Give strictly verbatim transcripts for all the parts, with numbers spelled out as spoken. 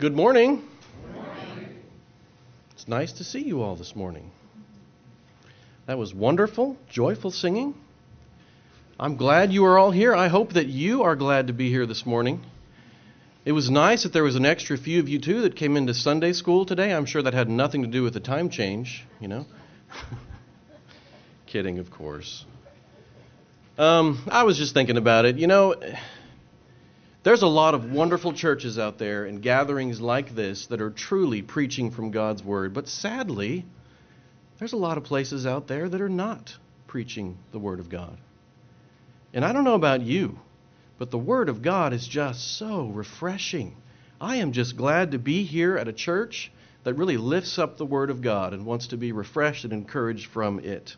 Good morning. Good morning. It's nice to see you all this morning. That was wonderful, joyful singing. I'm glad you are all here. I hope that you are glad to be here this morning. It was nice that there was an extra few of you too that came into Sunday school today. I'm sure that had nothing to do with the time change, you know. Kidding, of course. Um, I was just thinking about it. You know, there's a lot of wonderful churches out there and gatherings like this that are truly preaching from God's Word. But sadly, there's a lot of places out there that are not preaching the Word of God. And I don't know about you, but the Word of God is just so refreshing. I am just glad to be here at a church that really lifts up the Word of God and wants to be refreshed and encouraged from it.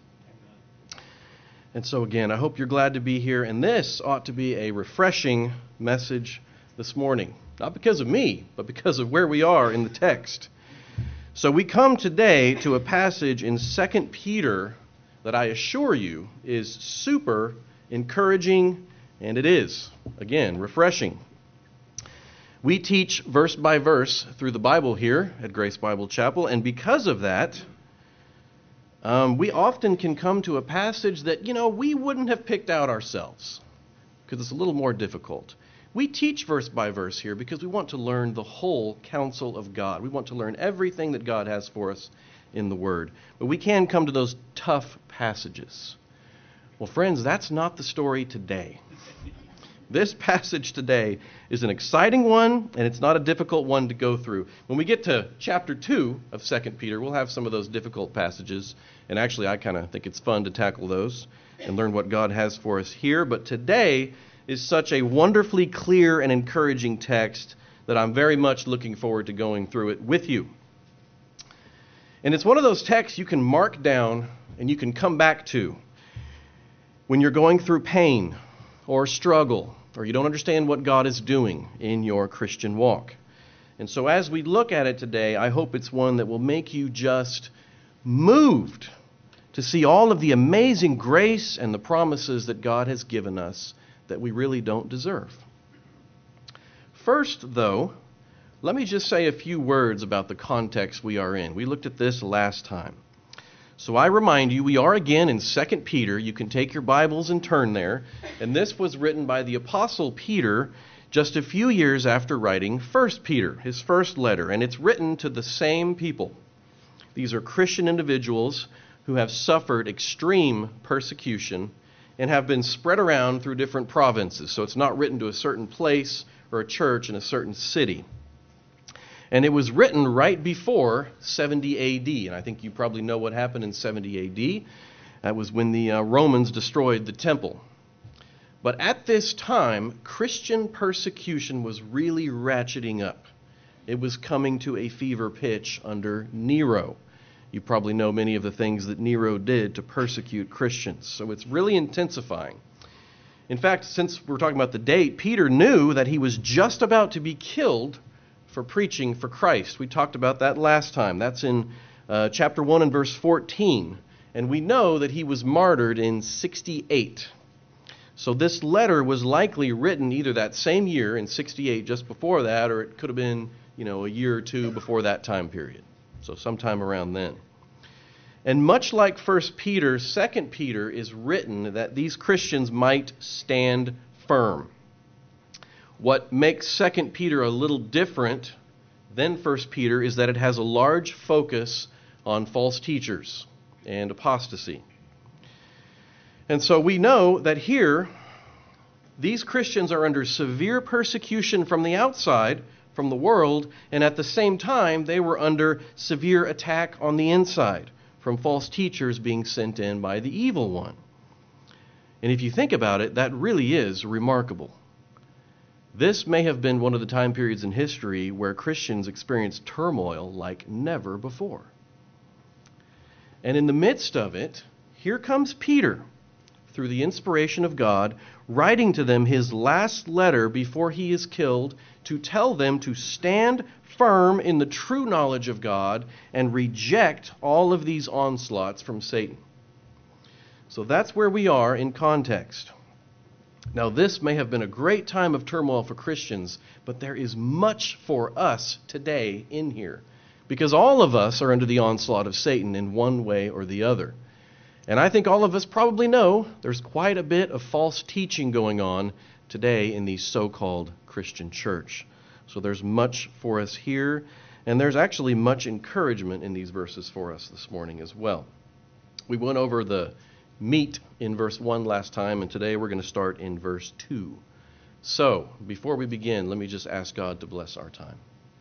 And so again, I hope you're glad to be here, and this ought to be a refreshing message this morning. Not because of me, but because of where we are in the text. So we come today to a passage in Second Peter that I assure you is super encouraging, and it is, again, refreshing. We teach verse by verse through the Bible here at Grace Bible Chapel, and because of that, Um, we often can come to a passage that, you know, we wouldn't have picked out ourselves because it's a little more difficult. We teach verse by verse here because we want to learn the whole counsel of God. We want to learn everything that God has for us in the Word. But we can come to those tough passages. Well, friends, that's not the story today. This passage today is an exciting one, and it's not a difficult one to go through. When we get to chapter two of Second Peter, we'll have some of those difficult passages, and actually I kind of think it's fun to tackle those and learn what God has for us here. But today is such a wonderfully clear and encouraging text that I'm very much looking forward to going through it with you. And it's one of those texts you can mark down and you can come back to when you're going through pain or struggle, or you don't understand what God is doing in your Christian walk. And so as we look at it today, I hope it's one that will make you just moved to see all of the amazing grace and the promises that God has given us that we really don't deserve. First, though, let me just say a few words about the context we are in. We looked at this last time. So I remind you, we are again in Second Peter. You can take your Bibles and turn there. And this was written by the Apostle Peter just a few years after writing First Peter, his first letter. And it's written to the same people. These are Christian individuals who have suffered extreme persecution and have been spread around through different provinces. So it's not written to a certain place or a church in a certain city. And it was written right before seventy A D. And I think you probably know what happened in seventy A D. That was when the uh, Romans destroyed the temple. But at this time, Christian persecution was really ratcheting up. It was coming to a fever pitch under Nero. You probably know many of the things that Nero did to persecute Christians. So it's really intensifying. In fact, since we're talking about the date, Peter knew that he was just about to be killed for preaching for Christ. We talked about that last time. That's in uh, chapter one and verse fourteen. And we know that he was martyred in sixty-eight. So this letter was likely written either that same year in sixty-eight, just before that, or it could have been, you know, a year or two before that time period. So sometime around then. And much like First Peter, Second Peter is written that these Christians might stand firm. What makes Second Peter a little different than First Peter is that it has a large focus on false teachers and apostasy. And so we know that here, these Christians are under severe persecution from the outside, from the world, and at the same time, they were under severe attack on the inside from false teachers being sent in by the evil one. And if you think about it, that really is remarkable. This may have been one of the time periods in history where Christians experienced turmoil like never before. And in the midst of it, here comes Peter, through the inspiration of God, writing to them his last letter before he is killed to tell them to stand firm in the true knowledge of God and reject all of these onslaughts from Satan. So that's where we are in context. Now, this may have been a great time of turmoil for Christians, but there is much for us today in here, because all of us are under the onslaught of Satan in one way or the other. And I think all of us probably know there's quite a bit of false teaching going on today in the so-called Christian church. So there's much for us here, and there's actually much encouragement in these verses for us this morning as well. We went over the meat in verse one last time, and today we're going to start in verse two. So, before we begin, let me just ask God to bless our time.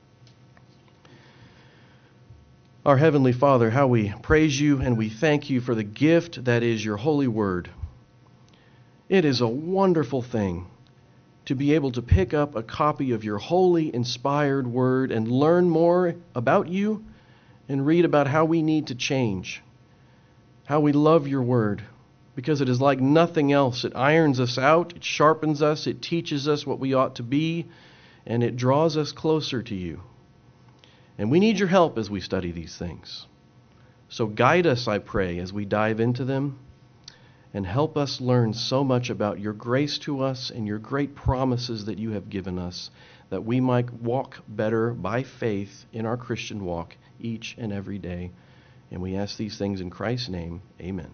Our Heavenly Father, how we praise you and we thank you for the gift that is your holy word. It is a wonderful thing to be able to pick up a copy of your holy, inspired word and learn more about you and read about how we need to change. How we love your word, because it is like nothing else. It irons us out, it sharpens us, it teaches us what we ought to be, and it draws us closer to you. And we need your help as we study these things. So guide us, I pray, as we dive into them, and help us learn so much about your grace to us and your great promises that you have given us, that we might walk better by faith in our Christian walk each and every day. And we ask these things in Christ's name. Amen.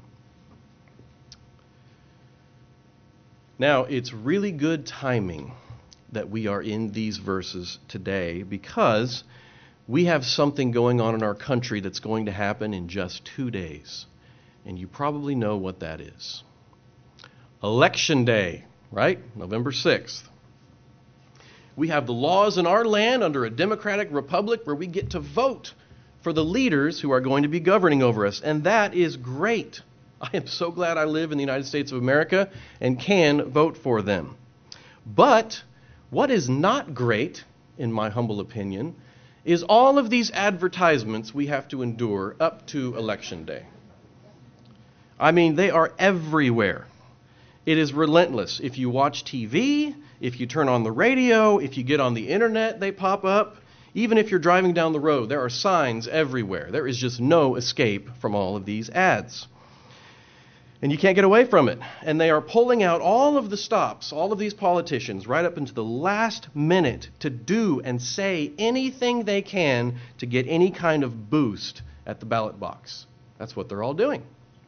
Now, it's really good timing that we are in these verses today, because we have something going on in our country that's going to happen in just two days. And you probably know what that is. Election Day, right? November sixth. We have the laws in our land under a democratic republic where we get to vote for the leaders who are going to be governing over us. And that is great. I am so glad I live in the United States of America and can vote for them. But what is not great, in my humble opinion, is all of these advertisements we have to endure up to Election Day. I mean, they are everywhere. It is relentless. If you watch T V, if you turn on the radio, if you get on the internet, they pop up. Even if you're driving down the road, there are signs everywhere. There is just no escape from all of these ads. And you can't get away from it. And they are pulling out all of the stops, all of these politicians, right up into the last minute to do and say anything they can to get any kind of boost at the ballot box. That's what they're all doing.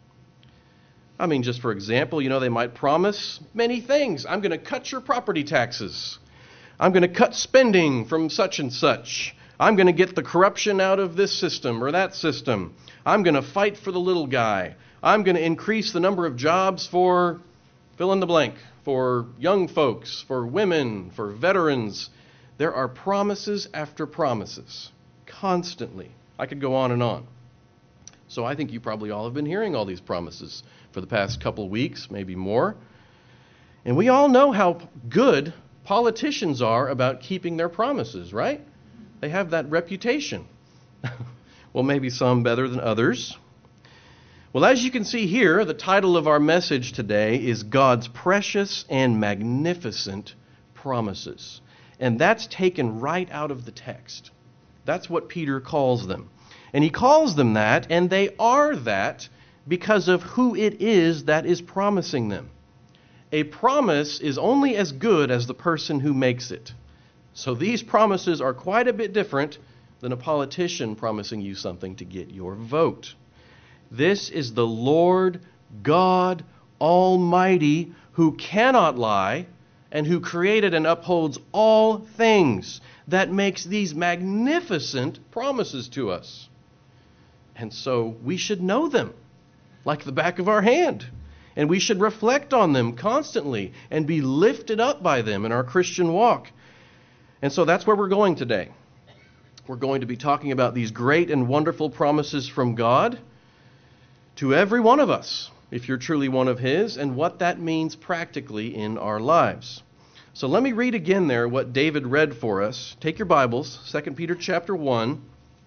I mean, just for example, you know, they might promise many things. I'm going to cut your property taxes. I'm going to cut spending from such and such. I'm going to get the corruption out of this system or that system. I'm going to fight for the little guy. I'm going to increase the number of jobs for fill in the blank, for young folks, for women, for veterans. There are promises after promises, constantly. I could go on and on. So I think you probably all have been hearing all these promises for the past couple weeks, maybe more. And we all know how good politicians are about keeping their promises, right? They have that reputation. Well, maybe some better than others. Well, as you can see here, the title of our message today is God's Precious and Magnificent Promises. And that's taken right out of the text. That's what Peter calls them. And he calls them that, and they are that because of who it is that is promising them. A promise is only as good as the person who makes it. So these promises are quite a bit different than a politician promising you something to get your vote. This is the Lord God Almighty, who cannot lie and who created and upholds all things, that makes these magnificent promises to us. And so we should know them like the back of our hand. And we should reflect on them constantly and be lifted up by them in our Christian walk. And so that's where we're going today. We're going to be talking about these great and wonderful promises from God to every one of us, if you're truly one of His, and what that means practically in our lives. So let me read again there what David read for us. Take your Bibles, Second Peter chapter one.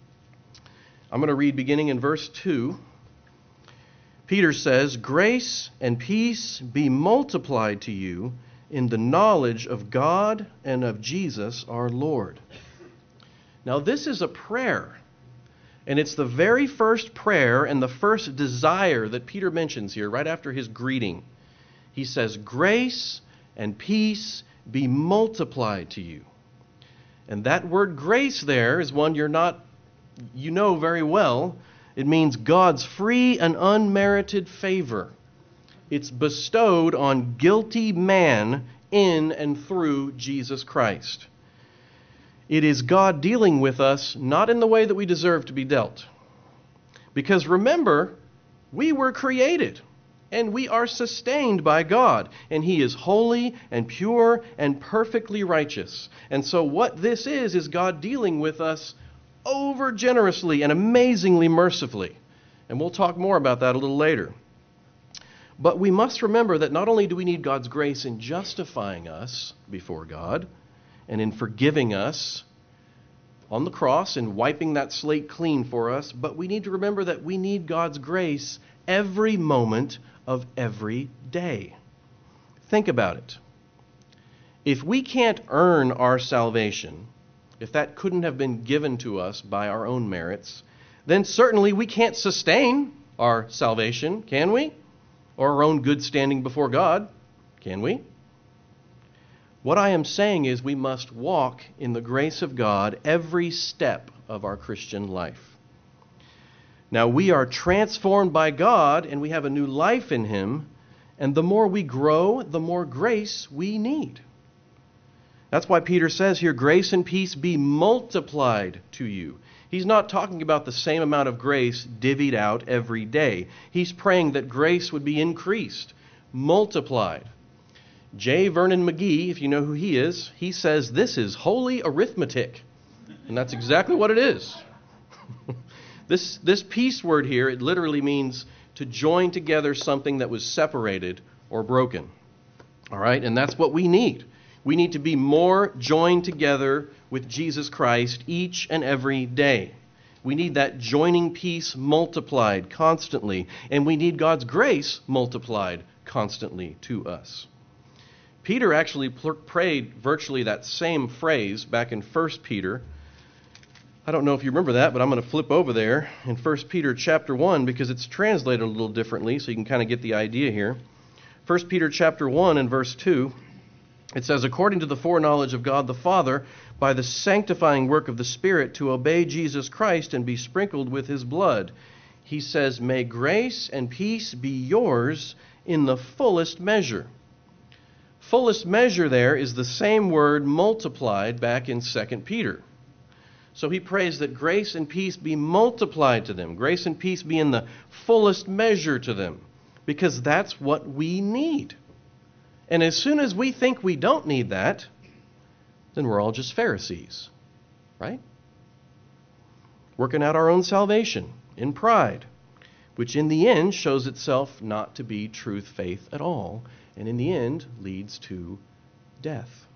I'm going to read beginning in verse two. Peter says, "Grace and peace be multiplied to you in the knowledge of God and of Jesus our Lord." Now this is a prayer, and it's the very first prayer and the first desire that Peter mentions here right after his greeting. He says, "Grace and peace be multiplied to you. And that word grace there is one you're not, you know very well. It means God's free and unmerited favor. It's bestowed on guilty man in and through Jesus Christ. It is God dealing with us not in the way that we deserve to be dealt. Because remember, we were created and we are sustained by God, and He is holy and pure and perfectly righteous. And so what this is, is God dealing with us over generously and amazingly mercifully. And we'll talk more about that a little later. But we must remember that not only do we need God's grace in justifying us before God and in forgiving us on the cross and wiping that slate clean for us, but we need to remember that we need God's grace every moment of every day. Think about it. If we can't earn our salvation, if that couldn't have been given to us by our own merits, then certainly we can't sustain our salvation, can we? Or our own good standing before God, can we? What I am saying is we must walk in the grace of God every step of our Christian life. Now, we are transformed by God, and we have a new life in Him, and the more we grow, the more grace we need. That's why Peter says here, grace and peace be multiplied to you. He's not talking about the same amount of grace divvied out every day. He's praying that grace would be increased, multiplied. J. Vernon McGee, if you know who he is, he says this is holy arithmetic. And that's exactly what it is. This, this peace word here, it literally means to join together something that was separated or broken. All right? And that's what we need. We need to be more joined together with Jesus Christ each and every day. We need that joining peace multiplied constantly, and we need God's grace multiplied constantly to us. Peter actually prayed virtually that same phrase back in First Peter. I don't know if you remember that, but I'm going to flip over there in First Peter chapter one because it's translated a little differently, so you can kind of get the idea here. First Peter chapter one and verse two. It says, according to the foreknowledge of God the Father, by the sanctifying work of the Spirit, to obey Jesus Christ and be sprinkled with His blood. He says, may grace and peace be yours in the fullest measure. Fullest measure there is the same word multiplied back in Second Peter. So he prays that grace and peace be multiplied to them. Grace and peace be in the fullest measure to them. Because that's what we need. And as soon as we think we don't need that, then we're all just Pharisees, right? Working out our own salvation in pride, which in the end shows itself not to be truth faith at all, and in the end leads to death.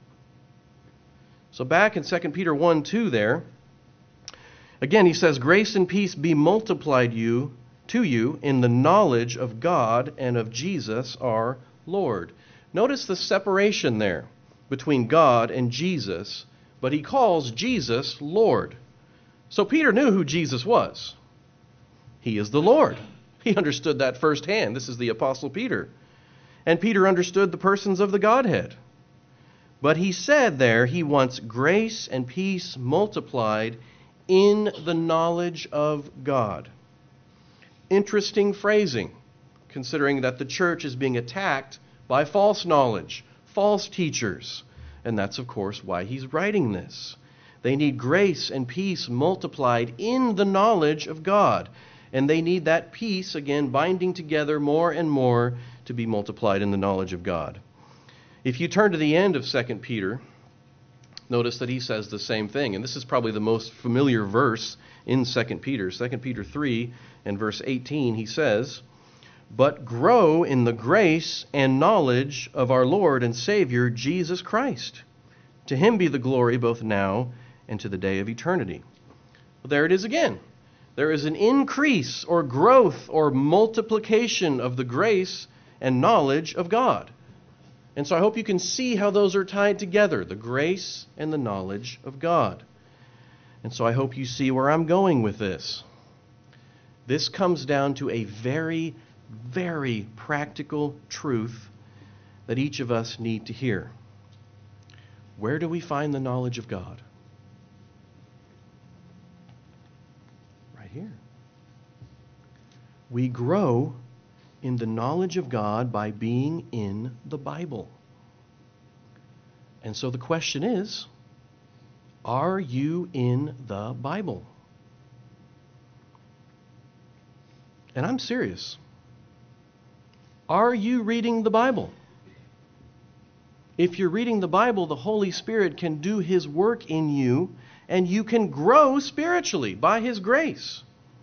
So back in Second Peter one two there, again he says, grace and peace be multiplied you to you in the knowledge of God and of Jesus our Lord. Notice the separation there between God and Jesus, but he calls Jesus Lord. So Peter knew who Jesus was. He is the Lord. He understood that firsthand. This is the Apostle Peter. And Peter understood the persons of the Godhead. But he said there he wants grace and peace multiplied in the knowledge of God. Interesting phrasing, considering that the church is being attacked by false knowledge, false teachers. And that's, of course, why he's writing this. They need grace and peace multiplied in the knowledge of God. And they need that peace, again, binding together more and more to be multiplied in the knowledge of God. If you turn to the end of Second Peter, notice that he says the same thing. And this is probably the most familiar verse in Second Peter. Second Peter three and verse eighteen, he says, but grow in the grace and knowledge of our Lord and Savior, Jesus Christ. To him be the glory both now and to the day of eternity. Well, there it is again. There is an increase or growth or multiplication of the grace and knowledge of God. And so I hope you can see how those are tied together, the grace and the knowledge of God. And so I hope you see where I'm going with this. This comes down to a very very practical truth that each of us need to hear. Where do we find the knowledge of God? Right here. We grow in the knowledge of God by being in the Bible. And so the question is, are you in the Bible? And I'm serious. Are you reading the Bible? If you're reading the Bible, the Holy Spirit can do His work in you, and you can grow spiritually by His grace.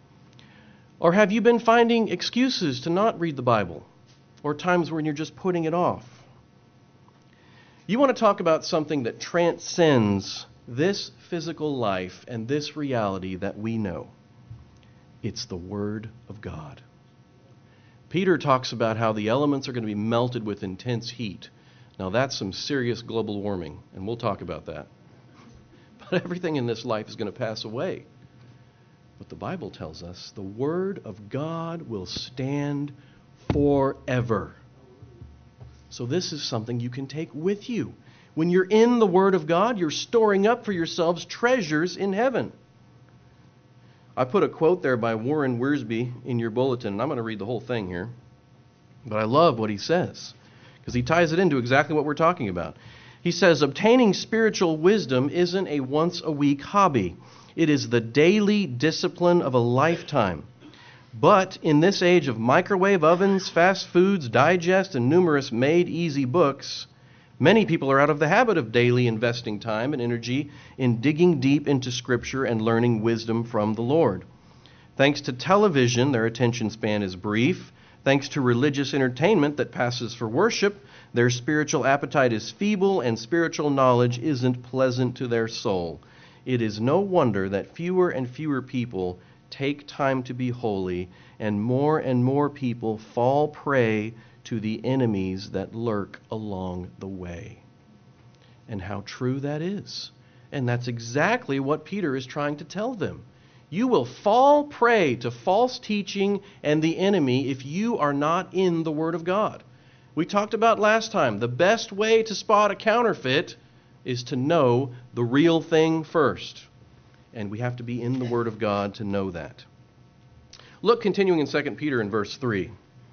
Or have you been finding excuses to not read the Bible, or times when you're just putting it off? You want to talk about something that transcends this physical life and this reality that we know. It's the Word of God. Peter talks about how the elements are going to be melted with intense heat. Now that's some serious global warming, and we'll talk about that. But everything in this life is going to pass away. But the Bible tells us the Word of God will stand forever. So this is something you can take with you. When you're in the Word of God, you're storing up for yourselves treasures in heaven. I put a quote there by Warren Wiersbe in your bulletin, and I'm going to read the whole thing here. But I love what he says, because he ties it into exactly what we're talking about. He says, obtaining spiritual wisdom isn't a once-a-week hobby. It is the daily discipline of a lifetime. But in this age of microwave ovens, fast foods, digest, and numerous made-easy books, many people are out of the habit of daily investing time and energy in digging deep into Scripture and learning wisdom from the Lord. Thanks to television, their attention span is brief. Thanks to religious entertainment that passes for worship, their spiritual appetite is feeble and spiritual knowledge isn't pleasant to their soul. It is no wonder that fewer and fewer people take time to be holy, and more and more people fall prey to the enemies that lurk along the way. And how true that is. And that's exactly what Peter is trying to tell them. You will fall prey to false teaching and the enemy if you are not in the Word of God. We talked about last time, the best way to spot a counterfeit is to know the real thing first. And we have to be in the Word of God to know that. Look, continuing in Second Peter in verse three.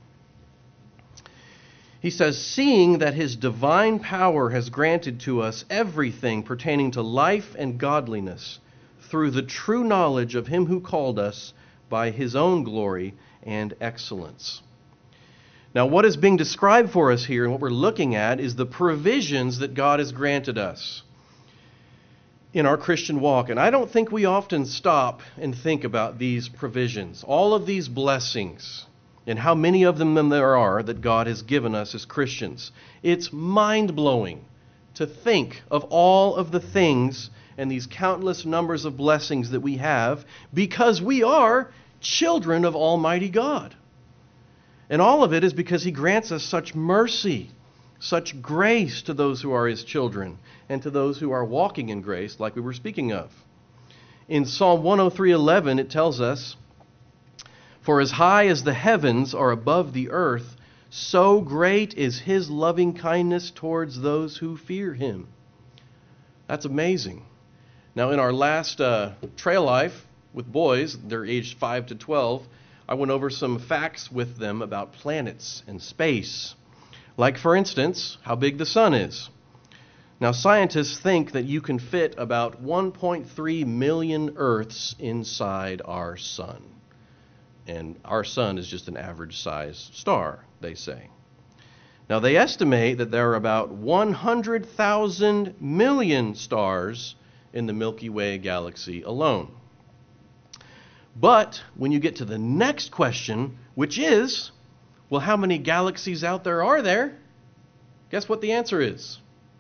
He says, seeing that His divine power has granted to us everything pertaining to life and godliness, through the true knowledge of Him who called us by His own glory and excellence. Now, what is being described for us here and what we're looking at is the provisions that God has granted us in our Christian walk. And I don't think we often stop and think about these provisions, all of these blessings, and how many of them there are that God has given us as Christians. It's mind-blowing to think of all of the things and these countless numbers of blessings that we have because we are children of Almighty God. And all of it is because He grants us such mercy, such grace to those who are His children and to those who are walking in grace like we were speaking of. In Psalm one oh three eleven it tells us, for as high as the heavens are above the earth, so great is His loving kindness towards those who fear Him. That's amazing. Now, in our last uh, trail life with boys, they're aged five to twelve, I went over some facts with them about planets and space. Like, for instance, how big the sun is. Now, scientists think that you can fit about one point three million Earths inside our sun. And our sun is just an average-sized star, they say. Now, they estimate that there are about one hundred thousand million stars in the Milky Way galaxy alone. But when you get to the next question, which is, well, how many galaxies out there are there? Guess what the answer is?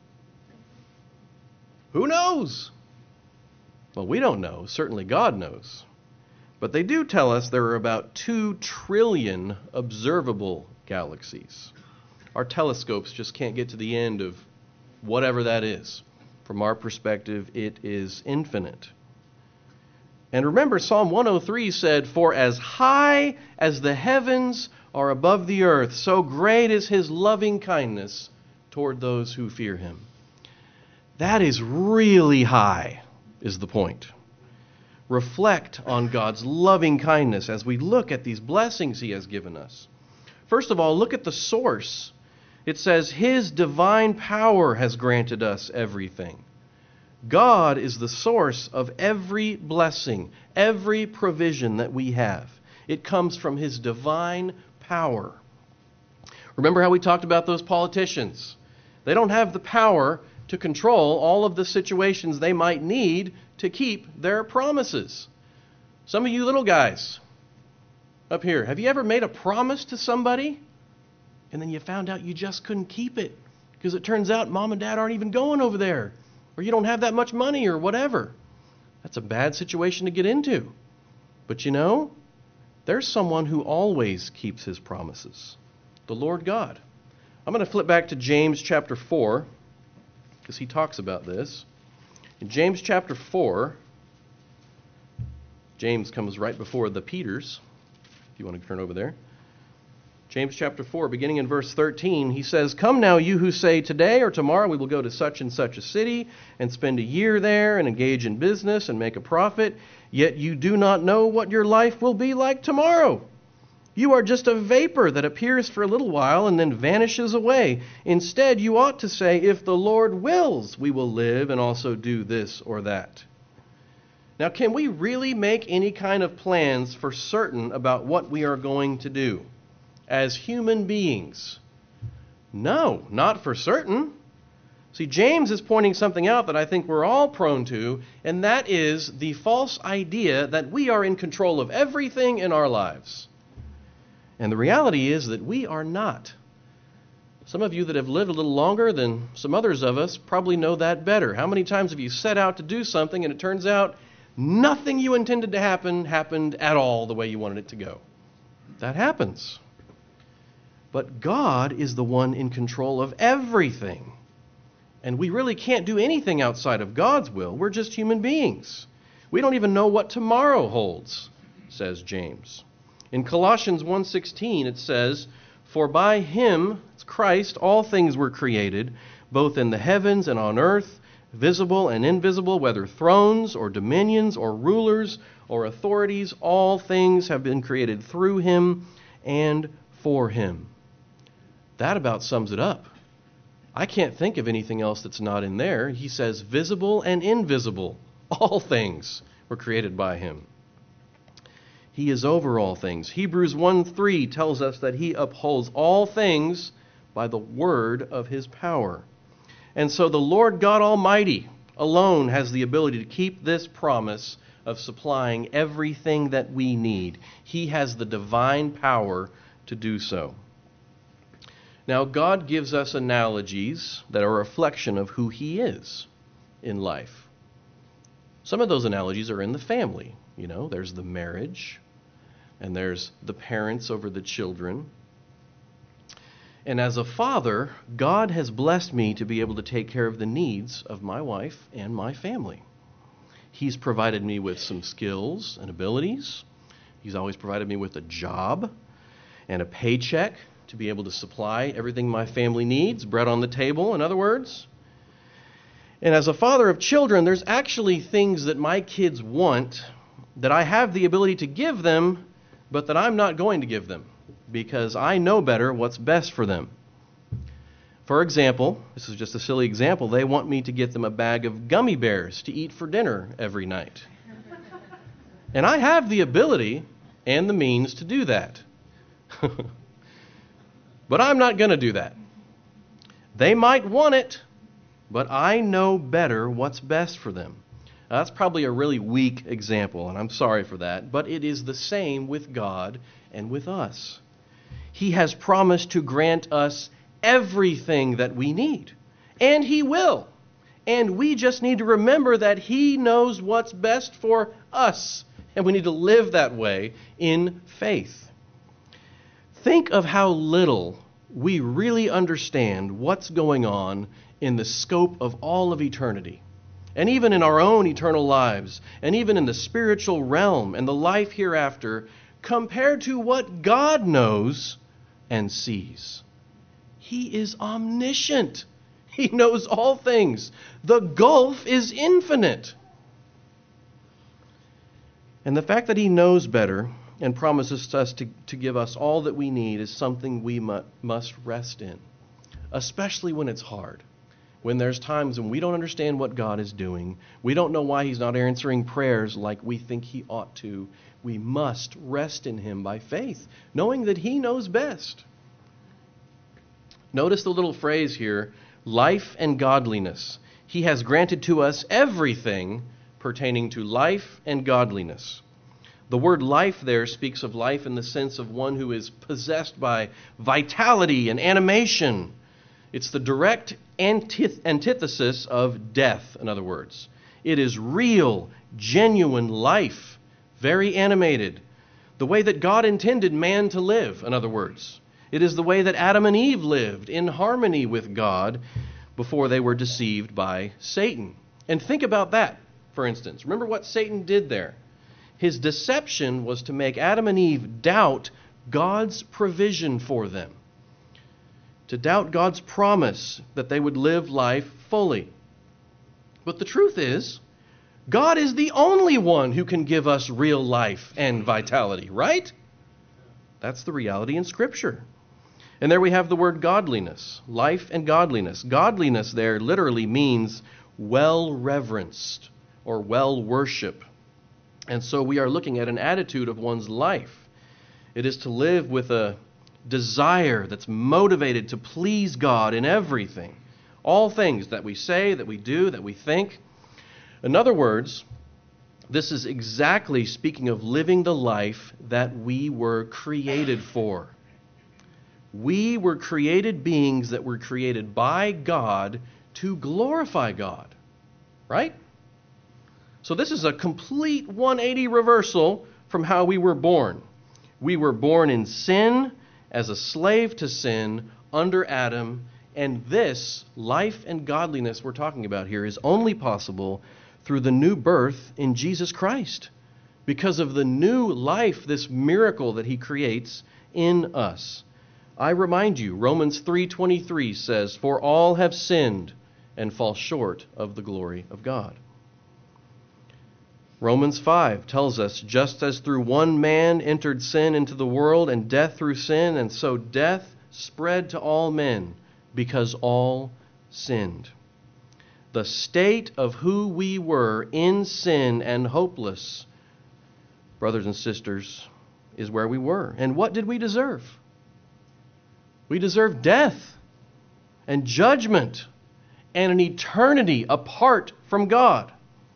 Who knows? Well, we don't know. Certainly God knows. But they do tell us there are about two trillion observable galaxies. Our telescopes just can't get to the end of whatever that is. From our perspective, it is infinite. And remember, Psalm one oh three said, for as high as the heavens are above the earth, so great is His loving kindness toward those who fear him. That is really high, is the point. Reflect on God's loving kindness as we look at these blessings he has given us. First of all, look at the source. It says, his divine power has granted us everything. God is the source of every blessing, every provision that we have. It comes from his divine power. Remember how we talked about those politicians? They don't have the power to control all of the situations they might need to keep their promises. Some of you little guys up here, have you ever made a promise to somebody and then you found out you just couldn't keep it because it turns out mom and dad aren't even going over there, or you don't have that much money or whatever? That's a bad situation to get into. But you know, there's someone who always keeps his promises, the Lord God. I'm going to flip back to James chapter four because he talks about this. In James chapter four, James comes right before the Peters, if you want to turn over there. James chapter four, beginning in verse thirteen, he says, "Come now, you who say, today or tomorrow we will go to such and such a city and spend a year there and engage in business and make a profit, yet you do not know what your life will be like tomorrow. You are just a vapor that appears for a little while and then vanishes away. Instead, you ought to say, if the Lord wills, we will live and also do this or that." Now, can we really make any kind of plans for certain about what we are going to do as human beings? No, not for certain. See, James is pointing something out that I think we're all prone to, and that is the false idea that we are in control of everything in our lives. And the reality is that we are not. Some of you that have lived a little longer than some others of us probably know that better. How many times have you set out to do something and it turns out nothing you intended to happen happened at all the way you wanted it to go? That happens. But God is the one in control of everything. And we really can't do anything outside of God's will. We're just human beings. We don't even know what tomorrow holds, says James. In Colossians one sixteen it says, "For by him," it's Christ, "all things were created, both in the heavens and on earth, visible and invisible, whether thrones or dominions or rulers or authorities, all things have been created through him and for him." That about sums it up. I can't think of anything else that's not in there. He says visible and invisible, all things were created by him. He is over all things. Hebrews one three tells us that he upholds all things by the word of his power. And so the Lord God Almighty alone has the ability to keep this promise of supplying everything that we need. He has the divine power to do so. Now, God gives us analogies that are a reflection of who he is in life. Some of those analogies are in the family. You know, there's the marriage, and there's the parents over the children. And as a father, God has blessed me to be able to take care of the needs of my wife and my family. He's provided me with some skills and abilities. He's always provided me with a job and a paycheck to be able to supply everything my family needs, bread on the table, in other words. And as a father of children, there's actually things that my kids want that I have the ability to give them, but that I'm not going to give them because I know better what's best for them. For example, this is just a silly example, they want me to get them a bag of gummy bears to eat for dinner every night. And I have the ability and the means to do that. But I'm not going to do that. They might want it, but I know better what's best for them. Now, that's probably a really weak example, and I'm sorry for that, but it is the same with God and with us. He has promised to grant us everything that we need, and he will. And we just need to remember that he knows what's best for us, and we need to live that way in faith. Think of how little we really understand what's going on in the scope of all of eternity, and even in our own eternal lives, and even in the spiritual realm and the life hereafter, compared to what God knows and sees. He is omniscient. He knows all things. The gulf is infinite. And the fact that he knows better and promises us to, to give us all that we need is something we mu- must rest in, especially when it's hard. When there's times when we don't understand what God is doing, we don't know why he's not answering prayers like we think he ought to, we must rest in him by faith, knowing that he knows best. Notice the little phrase here, life and godliness. He has granted to us everything pertaining to life and godliness. The word life there speaks of life in the sense of one who is possessed by vitality and animation. It's the direct antith- antithesis of death, in other words. It is real, genuine life, very animated. The way that God intended man to live, in other words. It is the way that Adam and Eve lived in harmony with God before they were deceived by Satan. And think about that, for instance. Remember what Satan did there. His deception was to make Adam and Eve doubt God's provision for them. To doubt God's promise that they would live life fully. But the truth is, God is the only one who can give us real life and vitality, right? That's the reality in Scripture. And there we have the word godliness, life and godliness. Godliness there literally means well reverenced or well worship. And so we are looking at an attitude of one's life. It is to live with a desire that's motivated to please God in everything. All things that we say, that we do, that we think. In other words, this is exactly speaking of living the life that we were created for. We were created beings that were created by God to glorify God. Right? So this is a complete one eighty reversal from how we were born. We were born in sin, as a slave to sin, under Adam, and this life and godliness we're talking about here is only possible through the new birth in Jesus Christ, because of the new life, this miracle that he creates in us. I remind you, Romans three twenty-three says, "For all have sinned and fall short of the glory of God." Romans five tells us, "Just as through one man entered sin into the world, and death through sin, and so death spread to all men, because all sinned." The state of who we were in sin and hopeless, brothers and sisters, is where we were. And what did we deserve? We deserve death and judgment and an eternity apart from God.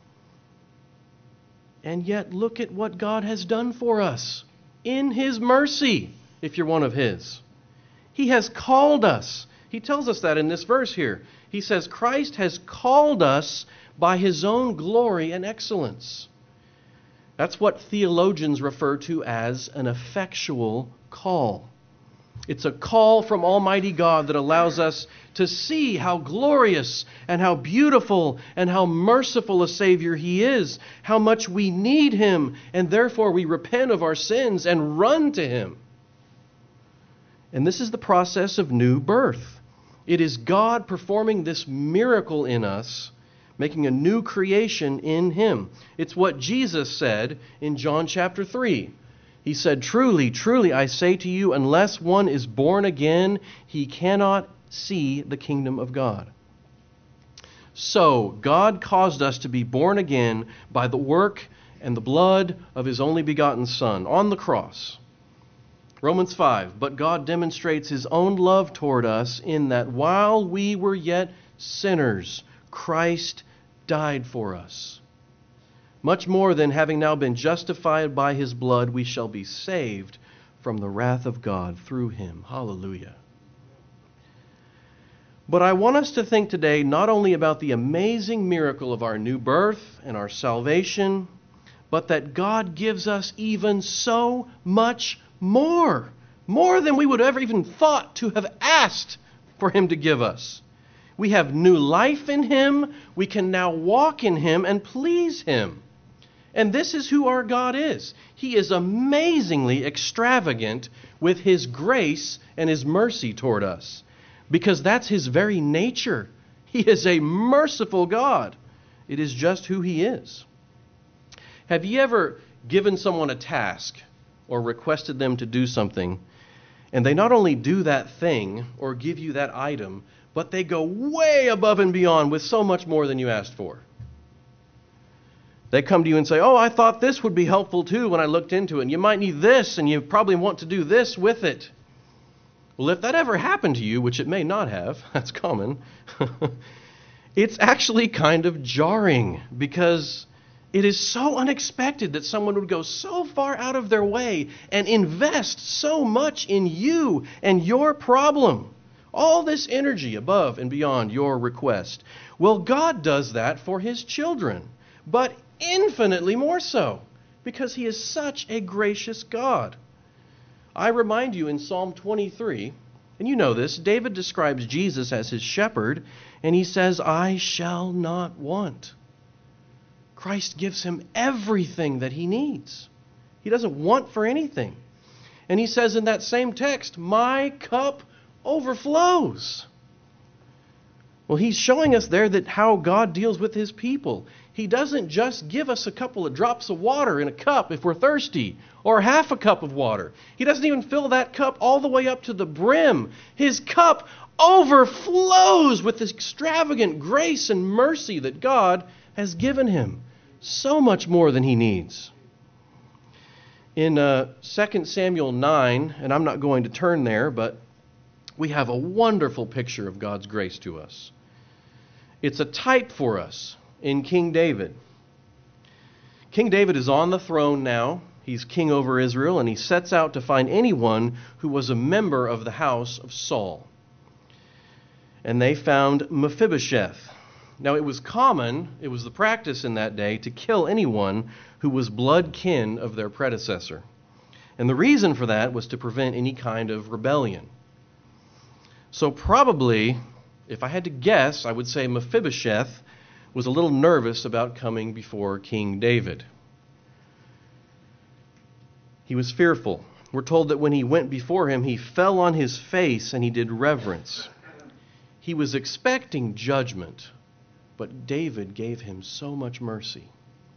And yet look at what God has done for us in his mercy, if you're one of his. He has called us. He tells us that in this verse here. He says, Christ has called us by his own glory and excellence. That's what theologians refer to as an effectual call. It's a call from Almighty God that allows us to see how glorious and how beautiful and how merciful a Savior he is, how much we need him, and therefore we repent of our sins and run to him. And this is the process of new birth. It is God performing this miracle in us, making a new creation in him. It's what Jesus said in John chapter three. He said, "Truly, truly, I say to you, unless one is born again, he cannot see the kingdom of God." So, God caused us to be born again by the work and the blood of his only begotten Son on the cross. Romans five, "But God demonstrates his own love toward us in that while we were yet sinners, Christ died for us. Much more than having now been justified by his blood, we shall be saved from the wrath of God through him." Hallelujah. But I want us to think today not only about the amazing miracle of our new birth and our salvation, but that God gives us even so much more. More than we would have ever even thought to have asked for him to give us. We have new life in him. We can now walk in him and please him. And this is who our God is. He is amazingly extravagant with his grace and his mercy toward us. because that's his very nature. He is a merciful God. It is just who he is. Have you ever given someone a task or requested them to do something, and they not only do that thing or give you that item, but they go way above and beyond with so much more than you asked for? They come to you and say, oh, I thought this would be helpful too when I looked into it, and you might need this, and you probably want to do this with it. Well, if that ever happened to you, which it may not have, that's common, it's actually kind of jarring, because it is so unexpected that someone would go so far out of their way and invest so much in you and your problem. All this energy above and beyond your request. Well, God does that for his children, but infinitely more so, because he is such a gracious God. I remind you in Psalm twenty-three, and you know this, David describes Jesus as his shepherd, and he says, I shall not want. Christ gives him everything that he needs. He doesn't want for anything. And he says in that same text, my cup overflows. Well, he's showing us there that how God deals with his people. He doesn't just give us a couple of drops of water in a cup if we're thirsty, or half a cup of water. He doesn't even fill that cup all the way up to the brim. His cup overflows with this extravagant grace and mercy that God has given him. So much more than he needs. In uh, Second Samuel nine, and I'm not going to turn there, but we have a wonderful picture of God's grace to us. It's a type for us in King David. King David is on the throne now. He's king over Israel, and he sets out to find anyone who was a member of the house of Saul. And they found Mephibosheth. Now, it was common, it was the practice in that day, to kill anyone who was blood kin of their predecessor. And the reason for that was to prevent any kind of rebellion. So probably, if I had to guess, I would say Mephibosheth was a little nervous about coming before King David. He was fearful. We're told that when he went before him, he fell on his face and he did reverence. He was expecting judgment, but David gave him so much mercy.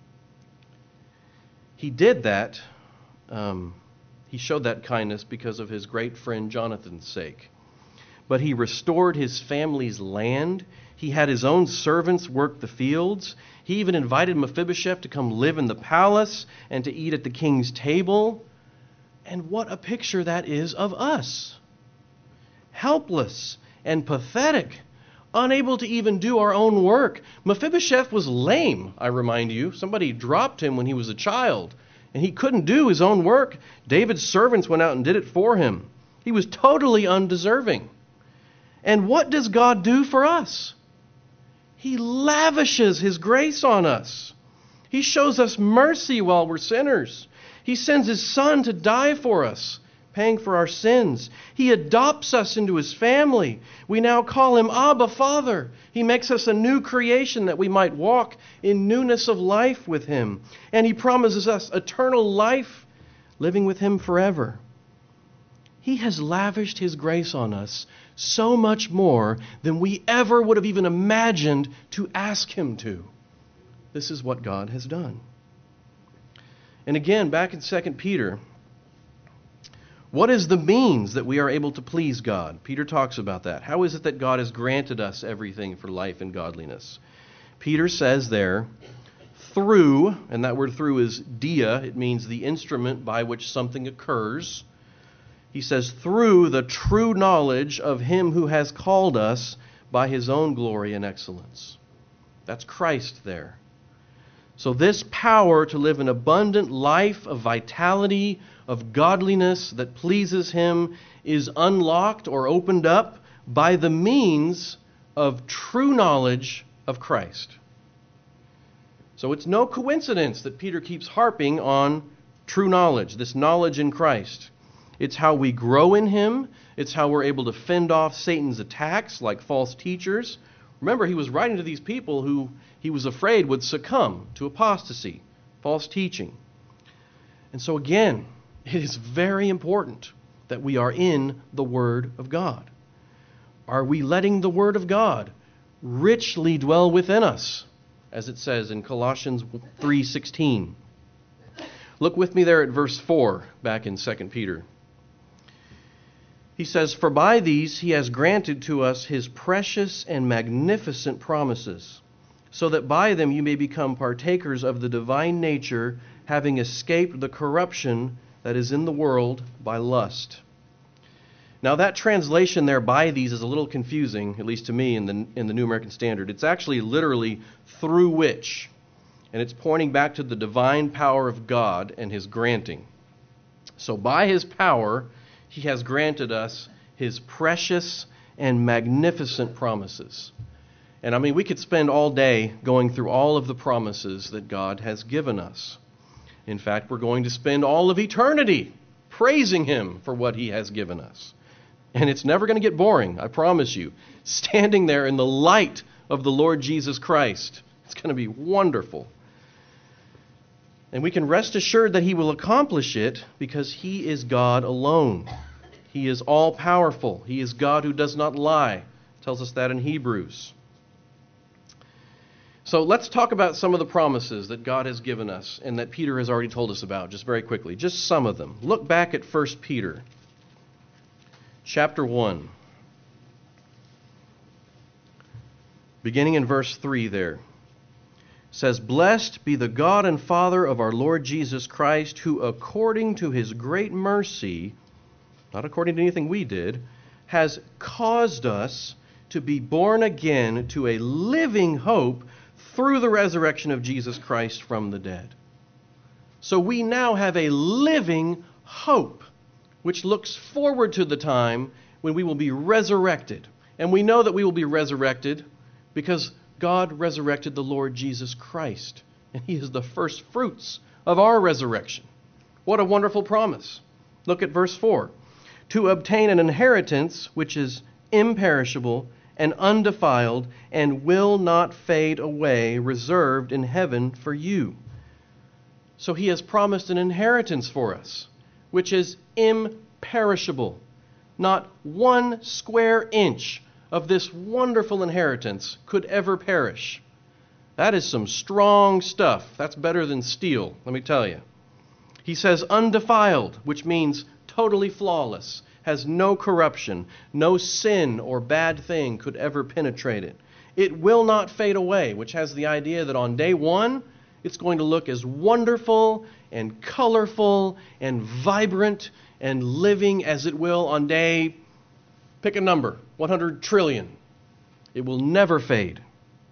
He did that, um, he showed that kindness because of his great friend Jonathan's sake. But he restored his family's land. He had his own servants work the fields. He even invited Mephibosheth to come live in the palace and to eat at the king's table. And what a picture that is of us. Helpless and pathetic, unable to even do our own work. Mephibosheth was lame, I remind you. Somebody dropped him when he was a child, and he couldn't do his own work. David's servants went out and did it for him. He was totally undeserving. And what does God do for us? He lavishes his grace on us. He shows us mercy while we're sinners. He sends his Son to die for us, paying for our sins. He adopts us into his family. We now call him Abba, Father. He makes us a new creation that we might walk in newness of life with him. And he promises us eternal life, living with him forever. He has lavished his grace on us so much more than we ever would have even imagined to ask him to. This is what God has done. And again, back in Second Peter, what is the means that we are able to please God? Peter talks about that. How is it that God has granted us everything for life and godliness? Peter says there, through, and that word through is dia, it means the instrument by which something occurs. He says, through the true knowledge of him who has called us by his own glory and excellence. That's Christ there. So this power to live an abundant life of vitality, of godliness that pleases him, is unlocked or opened up by the means of true knowledge of Christ. So it's no coincidence that Peter keeps harping on true knowledge, this knowledge in Christ. It's how we grow in him. It's how we're able to fend off Satan's attacks like false teachers. Remember, he was writing to these people who he was afraid would succumb to apostasy, false teaching. And so again, it is very important that we are in the Word of God. Are we letting the Word of God richly dwell within us, as it says in Colossians three sixteen? Look with me there at verse four, back in Second Peter. He says, "For by these he has granted to us his precious and magnificent promises, so that by them you may become partakers of the divine nature, having escaped the corruption that is in the world by lust." Now that translation there, "by these," is a little confusing, at least to me in the, in the New American Standard. It's actually literally "through which," and it's pointing back to the divine power of God and his granting. So by his power, he has granted us his precious and magnificent promises. And I mean, we could spend all day going through all of the promises that God has given us. In fact, we're going to spend all of eternity praising him for what he has given us. And it's never going to get boring, I promise you. Standing there in the light of the Lord Jesus Christ. It's going to be wonderful. And we can rest assured that he will accomplish it because he is God alone. He is all-powerful. He is God who does not lie. It tells us that in Hebrews. So let's talk about some of the promises that God has given us and that Peter has already told us about, just very quickly. Just some of them. Look back at First Peter chapter one. Beginning in verse three there. Says, "Blessed be the God and Father of our Lord Jesus Christ, who according to his great mercy," not according to anything we did, "has caused us to be born again to a living hope through the resurrection of Jesus Christ from the dead." So we now have a living hope, which looks forward to the time when we will be resurrected. And we know that we will be resurrected because God resurrected the Lord Jesus Christ, and he is the first fruits of our resurrection. What a wonderful promise. Look at verse four. "To obtain an inheritance which is imperishable and undefiled and will not fade away, reserved in heaven for you." So he has promised an inheritance for us, which is imperishable. Not one square inch of this wonderful inheritance could ever perish. That is some strong stuff. That's better than steel, let me tell you. He says undefiled, which means totally flawless, has no corruption, no sin or bad thing could ever penetrate it. It will not fade away, which has the idea that on day one, it's going to look as wonderful and colorful and vibrant and living as it will on day, pick a number, one hundred trillion. It will never fade.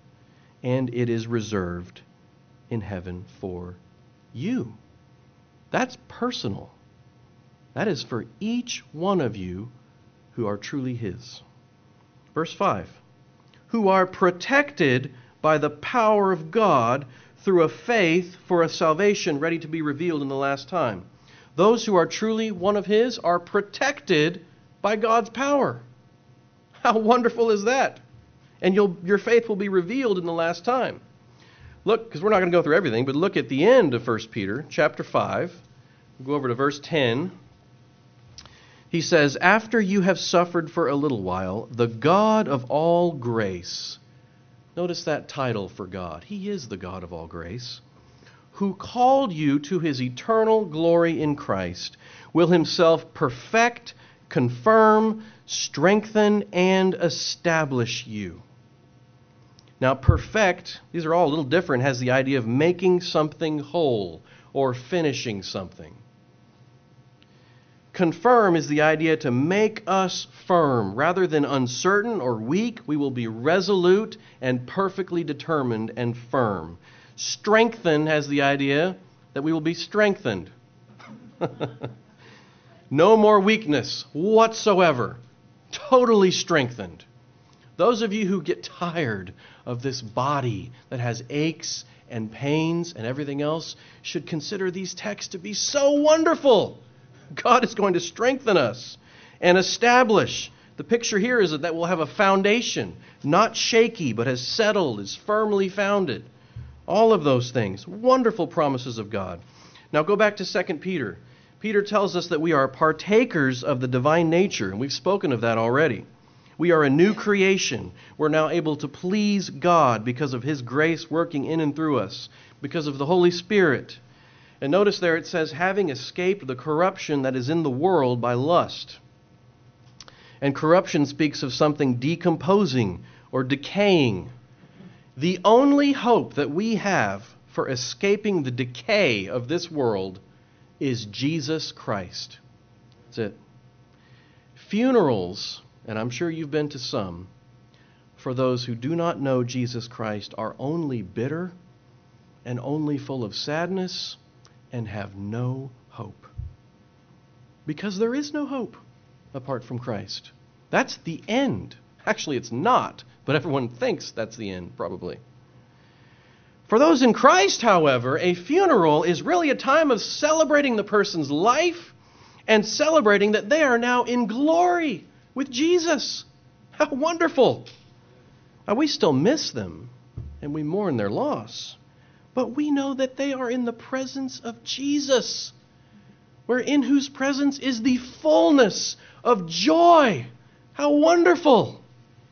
And it is reserved in heaven for you. That's personal. That is for each one of you who are truly his. Verse five. "Who are protected by the power of God through a faith for a salvation ready to be revealed in the last time." Those who are truly one of his are protected by God's power. How wonderful is that? And you'll, your faith will be revealed in the last time. Look, because we're not going to go through everything, but look at the end of First Peter chapter five. We'll go over to verse ten. He says, "After you have suffered for a little while, the God of all grace," notice that title for God. He is the God of all grace, "who called you to his eternal glory in Christ, will himself perfect, confirm, strengthen, and establish you." Now, perfect, these are all a little different, has the idea of making something whole or finishing something. Confirm is the idea to make us firm. Rather than uncertain or weak, we will be resolute and perfectly determined and firm. Strengthen has the idea that we will be strengthened. No more weakness whatsoever. Totally strengthened. Those of you who get tired of this body that has aches and pains and everything else should consider these texts to be so wonderful. God is going to strengthen us and establish. The picture here is that we'll have a foundation, not shaky, but has settled, is firmly founded. All of those things. Wonderful promises of God. Now go back to Second Peter. Peter tells us that we are partakers of the divine nature, and we've spoken of that already. We are a new creation. We're now able to please God because of His grace working in and through us, because of the Holy Spirit. And notice there it says, having escaped the corruption that is in the world by lust. And corruption speaks of something decomposing or decaying. The only hope that we have for escaping the decay of this world is Jesus Christ. That's it. Funerals, and I'm sure you've been to some, for those who do not know Jesus Christ are only bitter and only full of sadness and have no hope. Because there is no hope apart from Christ. That's the end. Actually, it's not, but everyone thinks that's the end, probably. For those in Christ, however, a funeral is really a time of celebrating the person's life and celebrating that they are now in glory with Jesus. How wonderful! Now, we still miss them and we mourn their loss, but we know that they are in the presence of Jesus, where in whose presence is the fullness of joy. How wonderful!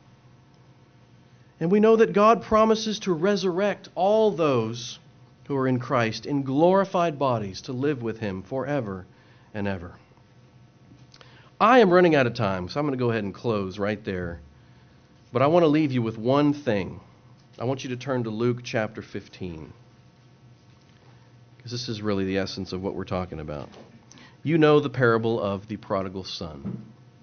And we know that God promises to resurrect all those who are in Christ in glorified bodies to live with Him forever and ever. I am running out of time, so I'm going to go ahead and close right there. But I want to leave you with one thing. I want you to turn to Luke chapter fifteen, because this is really the essence of what we're talking about. You know the parable of the prodigal son.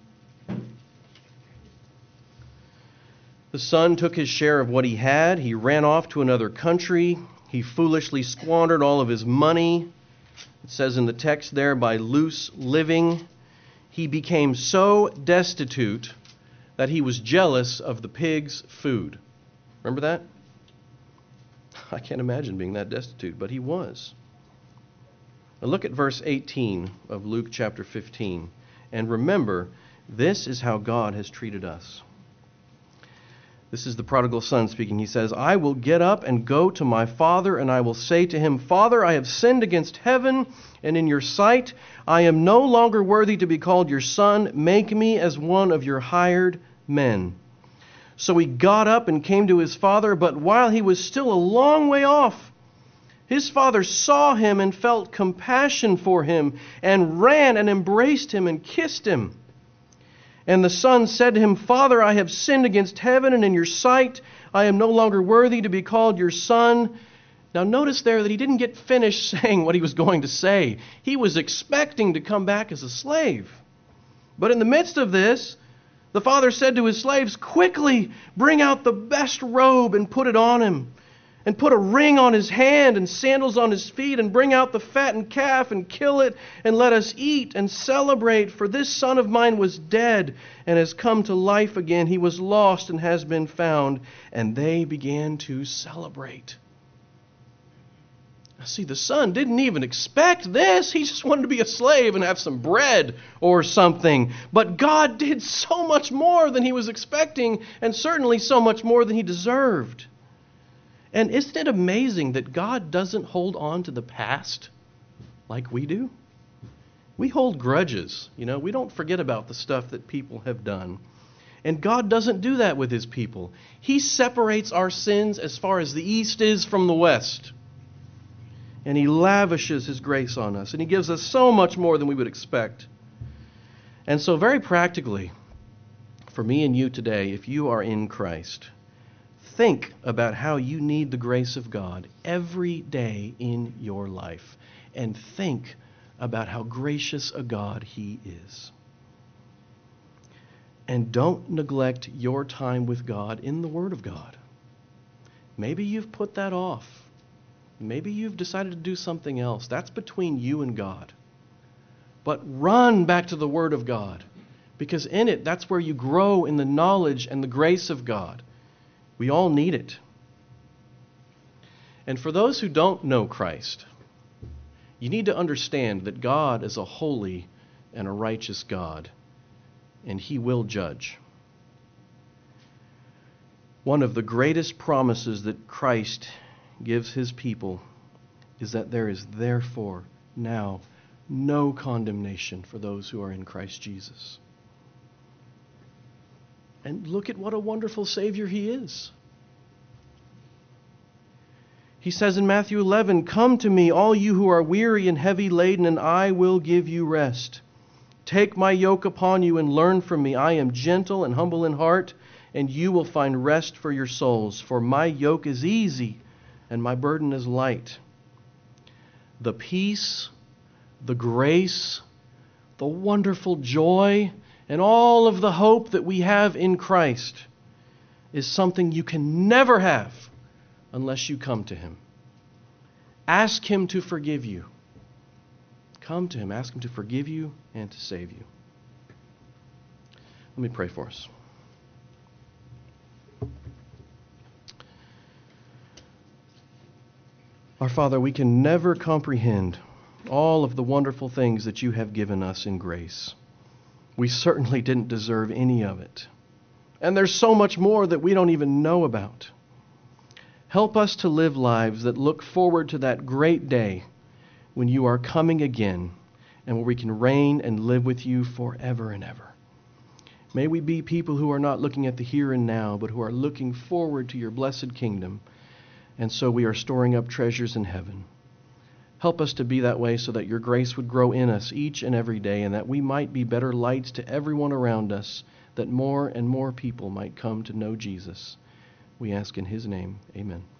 The son took his share of what he had. He ran off to another country. He foolishly squandered all of his money. It says in the text there, by loose living. He became so destitute that he was jealous of the pig's food. Remember that? I can't imagine being that destitute, but he was. Now look at verse eighteen of Luke chapter fifteen. And remember, this is how God has treated us. This is the prodigal son speaking. He says, I will get up and go to my father, and I will say to him, Father, I have sinned against heaven and in your sight. I am no longer worthy to be called your son. Make me as one of your hired men. So he got up and came to his father, but while he was still a long way off, his father saw him and felt compassion for him, and ran and embraced him and kissed him. And the son said to him, Father, I have sinned against heaven and in your sight. I am no longer worthy to be called your son. Now notice there that he didn't get finished saying what he was going to say. He was expecting to come back as a slave. But in the midst of this, the father said to his slaves, Quickly, bring out the best robe and put it on him. And put a ring on his hand and sandals on his feet, and bring out the fattened calf and kill it, and let us eat and celebrate. For this son of mine was dead and has come to life again. He was lost and has been found. And they began to celebrate. Now see, the son didn't even expect this. He just wanted to be a slave and have some bread or something. But God did so much more than he was expecting, and certainly so much more than he deserved. And isn't it amazing that God doesn't hold on to the past like we do? We hold grudges. You know, we don't forget about the stuff that people have done. And God doesn't do that with his people. He separates our sins as far as the east is from the west. And he lavishes his grace on us. And he gives us so much more than we would expect. And so very practically, for me and you today, if you are in Christ, think about how you need the grace of God every day in your life. And think about how gracious a God he is. And don't neglect your time with God in the Word of God. Maybe you've put that off. Maybe you've decided to do something else. That's between you and God. But run back to the Word of God, because in it, that's where you grow in the knowledge and the grace of God. We all need it. And for those who don't know Christ, you need to understand that God is a holy and a righteous God, and he will judge. One of the greatest promises that Christ gives his people is that there is therefore now no condemnation for those who are in Christ Jesus. And look at what a wonderful Savior He is. He says in Matthew eleven, "Come to me, all you who are weary and heavy laden, and I will give you rest. Take my yoke upon you and learn from me. I am gentle and humble in heart, and you will find rest for your souls. For my yoke is easy and my burden is light." The peace, the grace, the wonderful joy, and all of the hope that we have in Christ is something you can never have unless you come to Him. Ask Him to forgive you. Come to Him. Ask Him to forgive you and to save you. Let me pray for us. Our Father, we can never comprehend all of the wonderful things that you have given us in grace. We certainly didn't deserve any of it. And there's so much more that we don't even know about. Help us to live lives that look forward to that great day when you are coming again and where we can reign and live with you forever and ever. May we be people who are not looking at the here and now, but who are looking forward to your blessed kingdom, and so we are storing up treasures in heaven. Help us to be that way so that your grace would grow in us each and every day, and that we might be better lights to everyone around us, that more and more people might come to know Jesus. We ask in His name, amen.